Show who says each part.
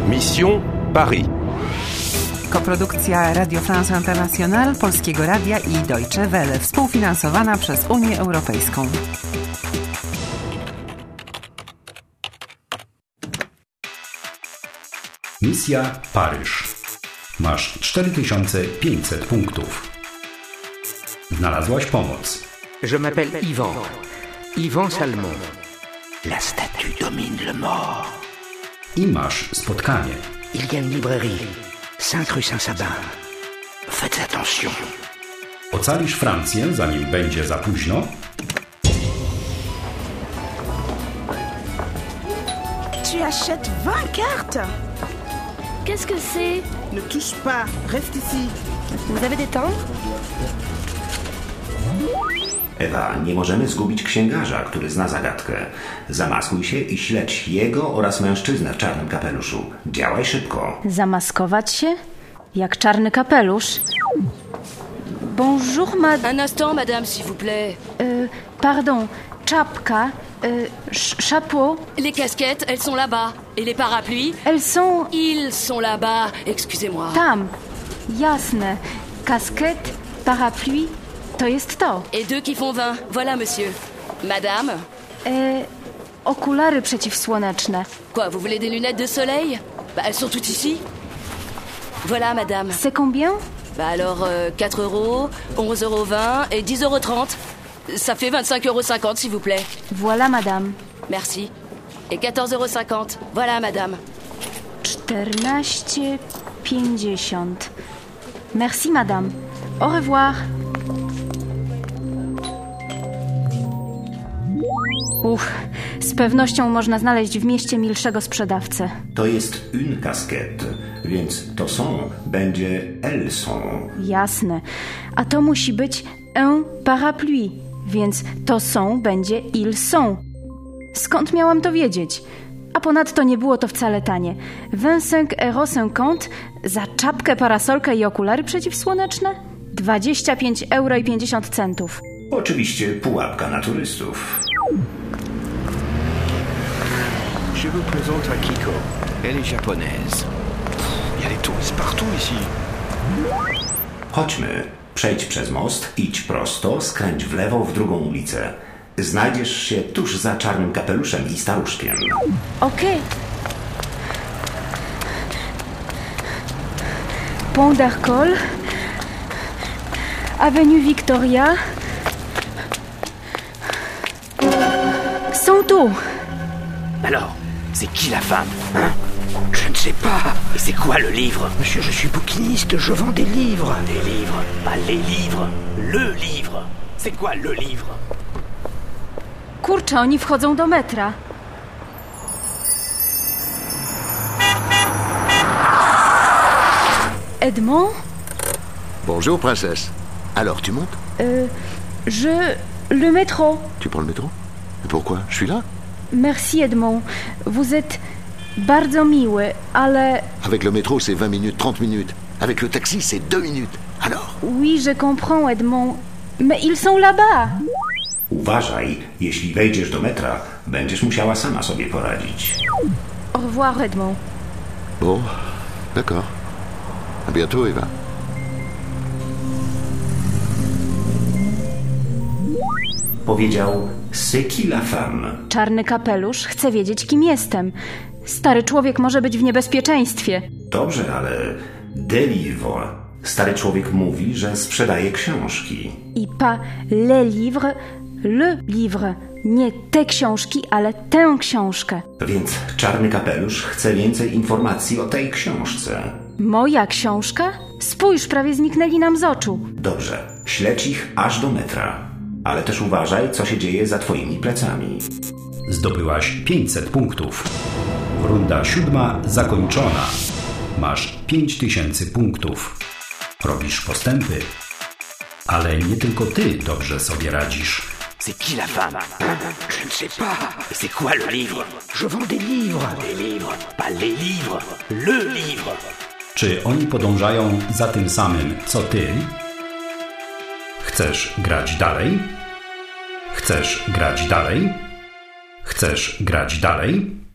Speaker 1: Mission Paris.
Speaker 2: Koprodukcja Radio France Internationale, Polskiego Radia i Deutsche Welle, współfinansowana przez Unię Europejską.
Speaker 3: Misja Paryż. Masz 4500 punktów. Znalazłaś pomoc.
Speaker 4: Je m'appelle Yvan. Yvan Salmon. La statue domine le mort.
Speaker 3: I masz spotkanie.
Speaker 4: Il y a une librairie. 5 rue Saint-Sabin. Faites attention.
Speaker 3: Ocalisz Francję, zanim będzie za późno?
Speaker 5: Tu achètes 20 cartes?
Speaker 6: Qu'est-ce que c'est?
Speaker 5: Ne touche pas, reste ici.
Speaker 6: Vous avez des timbres?
Speaker 7: Ewa, nie możemy zgubić księgarza, który zna zagadkę. Zamaskuj się i śledź jego oraz mężczyznę w czarnym kapeluszu. Działaj szybko.
Speaker 8: Zamaskować się? Jak czarny kapelusz? Bonjour,
Speaker 6: Un instant, madame, s'il vous plaît.
Speaker 8: Pardon, czapka, chapeau.
Speaker 6: Les casquettes, elles sont là-bas. Et les parapluies?
Speaker 8: Elles sont...
Speaker 6: Ils sont là-bas. Excusez-moi.
Speaker 8: Tam. Jasne. Kasket, parapluie, to jest to.
Speaker 6: Et 2 qui font 20. Voilà, monsieur. Madame?
Speaker 8: Okulary przeciwsłoneczne.
Speaker 6: Quoi, vous voulez des lunettes de soleil? Bah, elles sont toutes ici. Voilà, madame.
Speaker 8: C'est combien?
Speaker 6: Bah alors, 4 €, 11,20 € et 10,30 €. Ça fait 25,50 €, s'il vous plaît.
Speaker 8: Voilà, madame.
Speaker 6: Merci. Et 14,50 €. Voilà, madame.
Speaker 8: 14,50. Merci, madame. Au revoir. Z pewnością można znaleźć w mieście milszego sprzedawcę.
Speaker 7: To jest une casquette, więc to są będzie elles sont.
Speaker 8: Jasne. A to musi być un parapluie, więc to są będzie ils sont. Skąd miałam to wiedzieć? A ponadto nie było to wcale tanie. 25,50 € za czapkę, parasolkę i okulary przeciwsłoneczne? 25,50 €.
Speaker 7: Oczywiście pułapka na turystów.
Speaker 9: Je vous présente Akiko. Elle est japonaise. Il y a des touristes partout ici.
Speaker 7: Chodźmy. Przejdź przez most, idź prosto, skręć w lewo w drugą ulicę. Znajdziesz się tuż za czarnym kapeluszem i staruszkiem.
Speaker 8: Okej. Pont d'Arcole, Avenue Victoria. Sont où?
Speaker 4: Alors, c'est qui la femme, hein? Je ne sais pas. Et c'est quoi le livre? Monsieur, je suis bouquiniste, je vends des livres. Des livres? Pas les livres. Le livre. C'est quoi le livre?
Speaker 8: Kurczę, oni wchodzą do metra. Edmond?
Speaker 10: Bonjour, princesse. Alors, tu montes?
Speaker 8: Le métro.
Speaker 10: Tu prends le métro? Et pourquoi? Je suis là.
Speaker 8: Merci, Edmond. Vous êtes bardzo miły, ale...
Speaker 10: Avec le métro, c'est 20 minutes, 30 minutes. Avec le taxi, c'est 2 minutes. Alors?
Speaker 8: Oui, je comprends, Edmond. Mais ils sont là-bas.
Speaker 7: Uważaj, jeśli wejdziesz do metra, będziesz musiała sama sobie poradzić.
Speaker 8: Au revoir, Edmond.
Speaker 10: Bon, d'accord. À bientôt, Eva.
Speaker 7: Powiedział, c'est qui la femme?
Speaker 8: Czarny kapelusz chce wiedzieć, kim jestem. Stary człowiek może być w niebezpieczeństwie.
Speaker 7: Dobrze, ale des livres. Stary człowiek mówi, że sprzedaje książki.
Speaker 8: I pas les livres, le livre. Nie te książki, ale tę książkę.
Speaker 7: Więc czarny kapelusz chce więcej informacji o tej książce.
Speaker 8: Moja książka? Spójrz, prawie zniknęli nam z oczu.
Speaker 7: Dobrze, śledź ich aż do metra. Ale też uważaj, co się dzieje za twoimi plecami.
Speaker 3: Zdobyłaś 500 punktów. Runda 7 zakończona. Masz 5000 punktów. Robisz postępy. Ale nie tylko ty dobrze sobie radzisz.
Speaker 4: C'est qui la femme, hein? Je ne sais pas. Et c'est quoi le livre? Je vends des livres. Des livres, pas les livres. Le livre.
Speaker 3: Czy oni podążają za tym samym, co ty? Chcesz grać dalej? Chcesz grać dalej? Chcesz grać dalej?